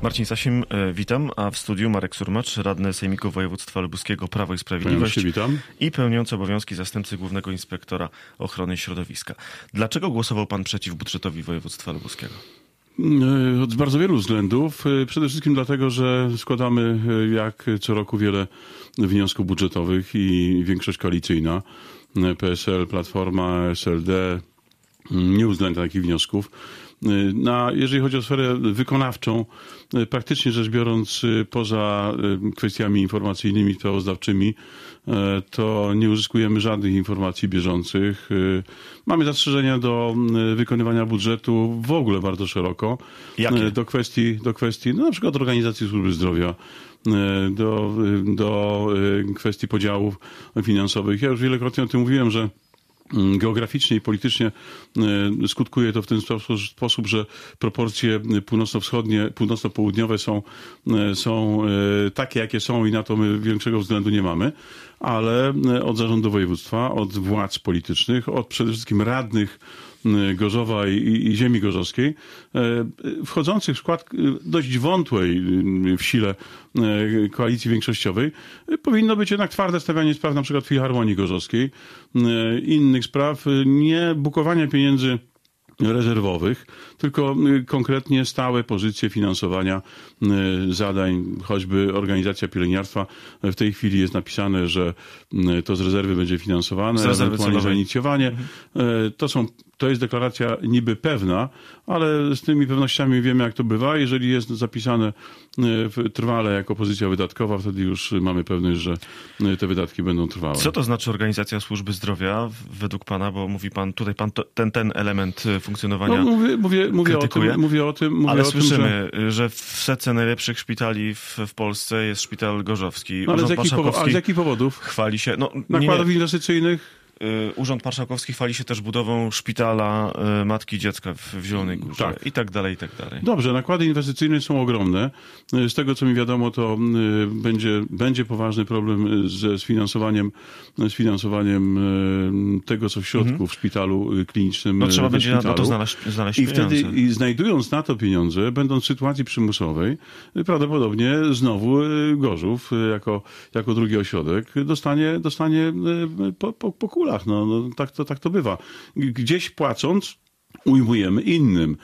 Marcin Sasim, witam, a w studiu Marek Surmacz, radny Sejmiku Województwa Lubuskiego Prawo i Sprawiedliwość witam. I pełniący obowiązki zastępcy Głównego Inspektora Ochrony Środowiska. Dlaczego głosował pan przeciw budżetowi województwa lubuskiego? Z bardzo wielu względów. Przede wszystkim dlatego, że składamy jak co roku wiele wniosków budżetowych i większość koalicyjna, PSL, Platforma, SLD, nie uwzględnia takich wniosków. Jeżeli chodzi o sferę wykonawczą, praktycznie rzecz biorąc, poza kwestiami informacyjnymi, sprawozdawczymi, to nie uzyskujemy żadnych informacji bieżących. Mamy zastrzeżenia do wykonywania budżetu w ogóle bardzo szeroko. Jakie? Do kwestii na przykład organizacji służby zdrowia, do kwestii podziałów finansowych. Ja już wielokrotnie o tym mówiłem, że geograficznie i politycznie skutkuje to w ten sposób, że proporcje północno-wschodnie, północno-południowe są takie, jakie są i na to my większego względu nie mamy, ale od zarządu województwa, od władz politycznych, od przede wszystkim radnych Gorzowa i ziemi gorzowskiej, wchodzących w skład dość wątłej w sile koalicji większościowej, powinno być jednak twarde stawianie spraw na przykład Filharmonii Gorzowskiej, innych spraw, nie bukowania pieniędzy rezerwowych, tylko konkretnie stałe pozycje finansowania zadań, choćby organizacja pielęgniarstwa. W tej chwili jest napisane, że to z rezerwy będzie finansowane, ewentualnie zainicjowanie. To jest deklaracja niby pewna, ale z tymi pewnościami wiemy, jak to bywa. Jeżeli jest zapisane trwale jako pozycja wydatkowa, wtedy już mamy pewność, że te wydatki będą trwałe. Co to znaczy organizacja służby zdrowia według pana? Bo mówi pan, tutaj pan ten element funkcjonowania mówię o tym, ale słyszymy, że w setce najlepszych szpitali w Polsce jest szpital gorzowski. Ale z jakich powodów? Chwali się... Nakładów inwestycyjnych? Urząd Marszałkowski chwali się też budową szpitala Matki i Dziecka w Zielonej Górze. Tak. I tak dalej, i tak dalej. Dobrze, nakłady inwestycyjne są ogromne. Z tego, co mi wiadomo, to będzie poważny problem z finansowaniem tego, co w środku w szpitalu klinicznym. No trzeba będzie na to znaleźć I pieniądze. wtedy, znajdując na to pieniądze, będąc w sytuacji przymusowej, prawdopodobnie znowu Gorzów, jako drugi ośrodek, dostanie po kulach. Tak to bywa. Gdzieś płacąc, ujmujemy innym.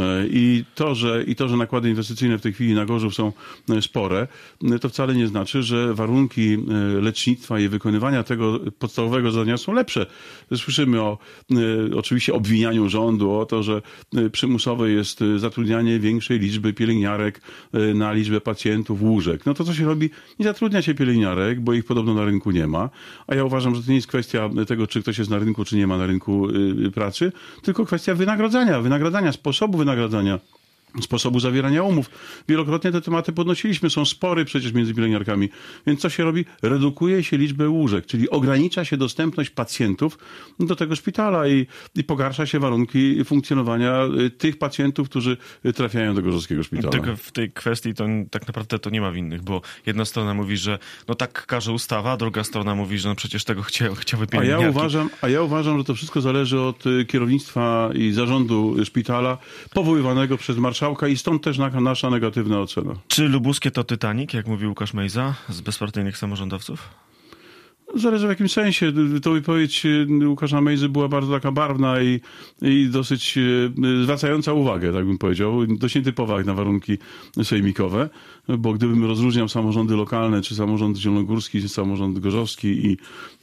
I to, że nakłady inwestycyjne w tej chwili na Gorzów są spore, to wcale nie znaczy, że warunki lecznictwa i wykonywania tego podstawowego zadania są lepsze. Słyszymy o oczywiście obwinianiu rządu o to, że przymusowe jest zatrudnianie większej liczby pielęgniarek na liczbę pacjentów, łóżek. No to co się robi? Nie zatrudnia się pielęgniarek, bo ich podobno na rynku nie ma. A ja uważam, że to nie jest kwestia tego, czy ktoś jest na rynku, czy nie ma na rynku pracy, tylko kwestia wynagradzania, sposobu wynagradzania, sposobu zawierania umów. Wielokrotnie te tematy podnosiliśmy. Są spory przecież między pielęgniarkami. Więc co się robi? Redukuje się liczbę łóżek, czyli ogranicza się dostępność pacjentów do tego szpitala i pogarsza się warunki funkcjonowania tych pacjentów, którzy trafiają do gorzowskiego szpitala. Tylko w tej kwestii to tak naprawdę to nie ma winnych, bo jedna strona mówi, że no tak każe ustawa, a druga strona mówi, że no przecież tego chciały pielęgniarki. A ja uważam, że to wszystko zależy od kierownictwa i zarządu szpitala powoływanego przez marszałka i stąd też nasza negatywna ocena. Czy lubuskie to Titanic, jak mówił Łukasz Mejza, z bezpartyjnych samorządowców? Zależy w jakim sensie. To wypowiedź Łukasza Mejzy była bardzo taka barwna i dosyć zwracająca uwagę, tak bym powiedział. Dość nietypowa jak na warunki sejmikowe, bo gdybym rozróżniał samorządy lokalne, czy samorząd zielonogórski, czy samorząd gorzowski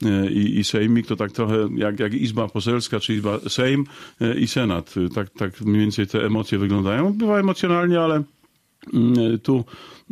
i sejmik, to tak trochę jak Izba Poselska, czy Izba Sejm i Senat. Tak mniej więcej te emocje wyglądają. Bywa emocjonalnie, ale tu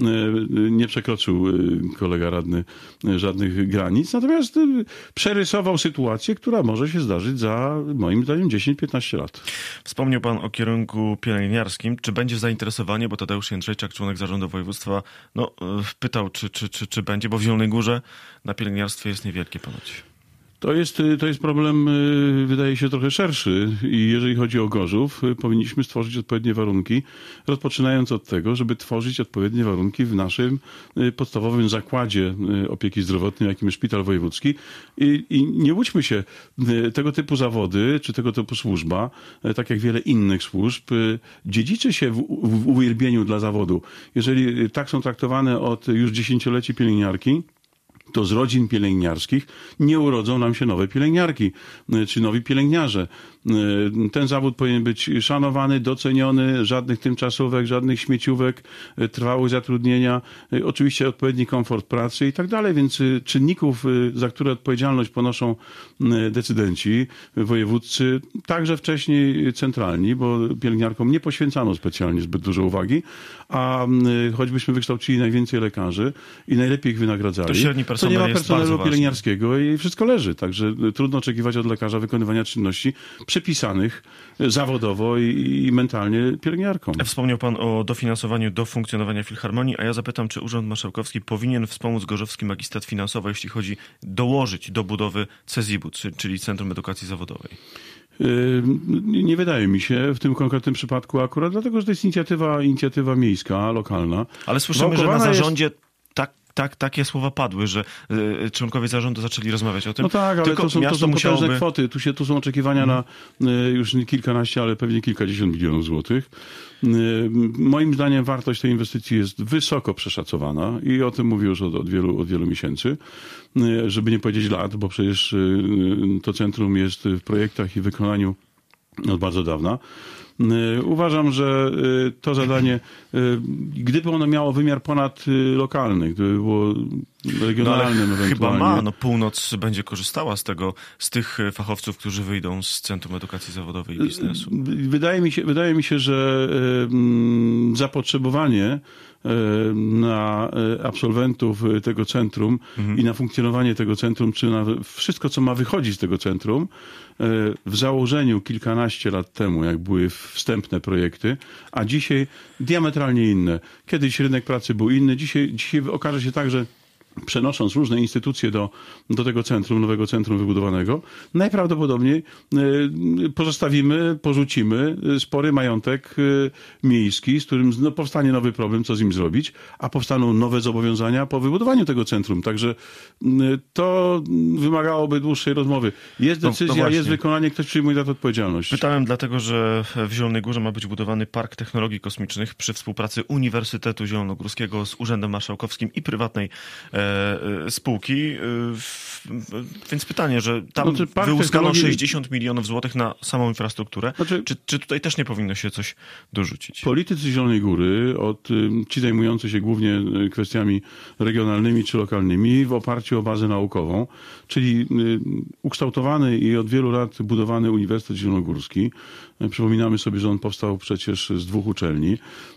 nie przekroczył kolega radny żadnych granic, natomiast przerysował sytuację, która może się zdarzyć za, moim zdaniem, 10-15 lat. Wspomniał pan o kierunku pielęgniarskim. Czy będzie zainteresowanie, bo Tadeusz Jędrzejczak, członek zarządu województwa, pytał, czy będzie, bo w Zielonej Górze na pielęgniarstwie jest niewielkie ponoć. To jest problem, wydaje się, trochę szerszy i jeżeli chodzi o Gorzów, powinniśmy stworzyć odpowiednie warunki, rozpoczynając od tego, żeby tworzyć odpowiednie warunki w naszym podstawowym zakładzie opieki zdrowotnej, jakim jest szpital wojewódzki. I nie łudźmy się, tego typu zawody, czy tego typu służba, tak jak wiele innych służb, dziedziczy się w uwielbieniu dla zawodu. Jeżeli tak są traktowane od już dziesięcioleci pielęgniarki, to z rodzin pielęgniarskich nie urodzą nam się nowe pielęgniarki, czy nowi pielęgniarze. Ten zawód powinien być szanowany, doceniony, żadnych tymczasówek, żadnych śmieciówek, trwałych zatrudnienia, oczywiście odpowiedni komfort pracy i tak dalej, więc czynników, za które odpowiedzialność ponoszą decydenci wojewódzcy, także wcześniej centralni, bo pielęgniarkom nie poświęcano specjalnie zbyt dużo uwagi, a choćbyśmy wykształcili najwięcej lekarzy i najlepiej ich wynagradzali, to nie ma personelu pielęgniarskiego i wszystko leży. Także trudno oczekiwać od lekarza wykonywania czynności przypisanych zawodowo i mentalnie pielęgniarkom. Wspomniał pan o dofinansowaniu do funkcjonowania Filharmonii, a ja zapytam, czy Urząd Marszałkowski powinien wspomóc Gorzowski Magistrat Finansowo, jeśli chodzi dołożyć do budowy CEZIB-u, czyli Centrum Edukacji Zawodowej? Nie wydaje mi się w tym konkretnym przypadku akurat, dlatego że to jest inicjatywa miejska, lokalna. Ale słyszymy, że na zarządzie takie słowa padły, że członkowie zarządu zaczęli rozmawiać o tym. No tak, ale tylko to są potężne kwoty. Tu są oczekiwania na już nie kilkanaście, ale pewnie kilkadziesiąt milionów złotych. Moim zdaniem wartość tej inwestycji jest wysoko przeszacowana i o tym mówię już od wielu miesięcy, żeby nie powiedzieć lat, bo przecież to centrum jest w projektach i wykonaniu od bardzo dawna. Uważam, że to zadanie, gdyby ono miało wymiar ponadlokalny, gdyby było regionalnym ewentualnie. Chyba ma. Północ będzie korzystała z tych fachowców, którzy wyjdą z Centrum Edukacji Zawodowej i Biznesu. Wydaje mi się, że zapotrzebowanie na absolwentów tego centrum i na funkcjonowanie tego centrum, czy na wszystko, co ma wychodzić z tego centrum, w założeniu kilkanaście lat temu, jak były wstępne projekty, a dzisiaj diametralnie inne. Kiedyś rynek pracy był inny, dzisiaj okaże się tak, że przenosząc różne instytucje do tego centrum, nowego centrum wybudowanego, najprawdopodobniej porzucimy spory majątek miejski, z którym powstanie nowy problem, co z nim zrobić, a powstaną nowe zobowiązania po wybudowaniu tego centrum. Także to wymagałoby dłuższej rozmowy. Jest decyzja, jest wykonanie, ktoś przyjmuje za to odpowiedzialność. Pytałem dlatego, że w Zielonej Górze ma być budowany Park Technologii Kosmicznych przy współpracy Uniwersytetu Zielonogórskiego z Urzędem Marszałkowskim i prywatnej spółki. Więc pytanie, że tam wyłuskano 60 milionów złotych na samą infrastrukturę. Czy tutaj też nie powinno się coś dorzucić? Politycy Zielonej Góry, ci zajmujący się głównie kwestiami regionalnymi czy lokalnymi, w oparciu o bazę naukową, czyli ukształtowany i od wielu lat budowany Uniwersytet Zielonogórski. Przypominamy sobie, że on powstał przecież z 2 uczelni.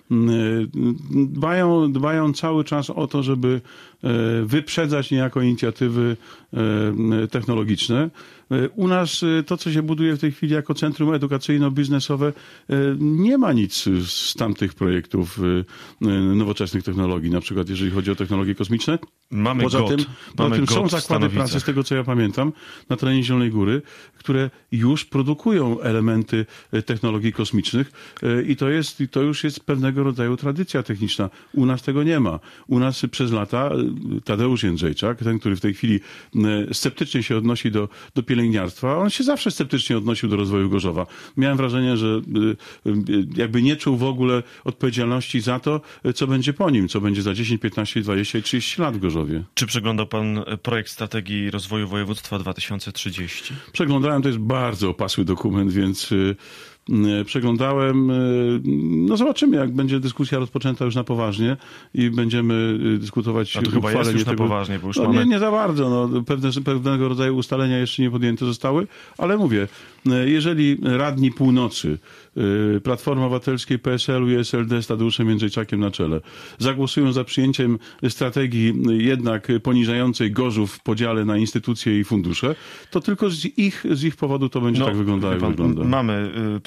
Dbają cały czas o to, żeby wyprzedzać niejako inicjatywy technologiczne. U nas to, co się buduje w tej chwili jako centrum edukacyjno-biznesowe, nie ma nic z tamtych projektów nowoczesnych technologii, na przykład jeżeli chodzi o technologie kosmiczne. Poza tym są zakłady pracy, z tego co ja pamiętam, na terenie Zielonej Góry, które już produkują elementy technologii kosmicznych i to już jest pewnego rodzaju tradycja techniczna. U nas tego nie ma. U nas przez lata Tadeusz Jędrzejczak, ten, który w tej chwili sceptycznie się odnosi do pielęgniarstwa, on się zawsze sceptycznie odnosił do rozwoju Gorzowa. Miałem wrażenie, że jakby nie czuł w ogóle odpowiedzialności za to, co będzie po nim, co będzie za 10, 15, 20 i 30 lat w Gorzowie. Czy przeglądał pan projekt strategii rozwoju województwa 2030? Przeglądałem, to jest bardzo opasły dokument, więc przeglądałem. No zobaczymy, jak będzie dyskusja rozpoczęta już na poważnie i będziemy dyskutować. A to chyba jest już na poważnie, bo już mamy... Nie za bardzo. Pewnego rodzaju ustalenia jeszcze nie podjęte zostały, ale mówię, jeżeli radni północy, Platformy Obywatelskiej, PSL-u i SLD z Tadeuszem Jędrzejczakiem na czele zagłosują za przyjęciem strategii jednak poniżającej Gorzów w podziale na instytucje i fundusze, to tylko z ich powodu to będzie tak wyglądało, jak wygląda. Mamy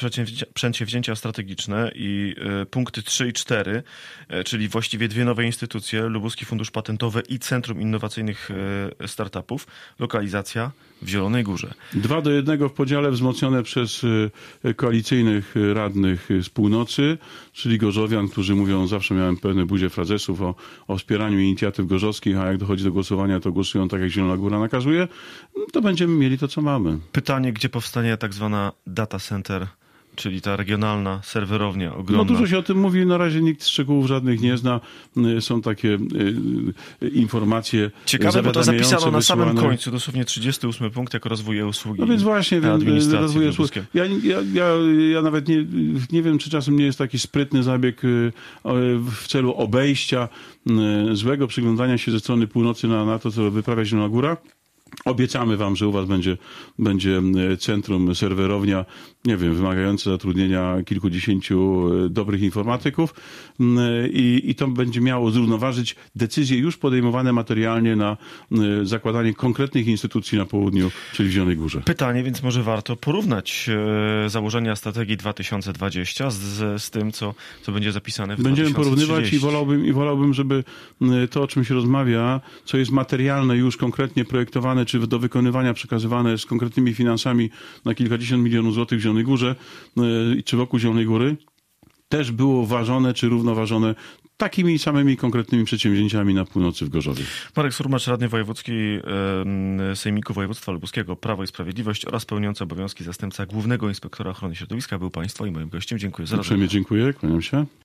przedsięwzięcia strategiczne i punkty 3 i 4, czyli właściwie dwie nowe instytucje, Lubuski Fundusz Patentowy i Centrum Innowacyjnych Startupów, lokalizacja w Zielonej Górze. 2:1 w podziale wzmocnione przez koalicyjnych radnych z północy, czyli gorzowian, którzy mówią, zawsze miałem pewne buzie frazesów o wspieraniu inicjatyw gorzowskich, a jak dochodzi do głosowania, to głosują tak, jak Zielona Góra nakazuje, to będziemy mieli to, co mamy. Pytanie, gdzie powstanie tak zwana data center, czyli ta regionalna serwerownia ogromna. No dużo się o tym mówi, na razie nikt szczegółów żadnych nie zna. Są takie informacje ciekawe, bo to zapisano na samym wysyłane. końcu, dosłownie 38 punkt, jako rozwój usługi. No więc właśnie, rozwój usługi. Ja nawet nie wiem, czy czasem nie jest taki sprytny zabieg w celu obejścia złego przyglądania się ze strony północy na to, co wyprawia Zielona Góra. Obiecamy wam, że u was będzie centrum, serwerownia, nie wiem, wymagające zatrudnienia kilkudziesięciu dobrych informatyków i to będzie miało zrównoważyć decyzje już podejmowane materialnie na zakładanie konkretnych instytucji na południu, czyli w Zielonej Górze. Pytanie, więc może warto porównać założenia strategii 2020 z tym, co będzie zapisane w 2030. Będziemy porównywać i wolałbym, żeby to, o czym się rozmawia, co jest materialne już konkretnie projektowane, czy do wykonywania przekazywane z konkretnymi finansami na kilkadziesiąt milionów złotych w Zielonej Górze, czy wokół Zielonej Góry, też było ważone, czy równoważone takimi samymi konkretnymi przedsięwzięciami na północy w Gorzowie. Marek Surmacz, radny wojewódzki Sejmiku Województwa Lubuskiego, Prawo i Sprawiedliwość oraz pełniący obowiązki zastępca Głównego Inspektora Ochrony Środowiska był państwa i moim gościem. Dziękuję za rozmowę. Uprzejmie dziękuję, kłaniam się.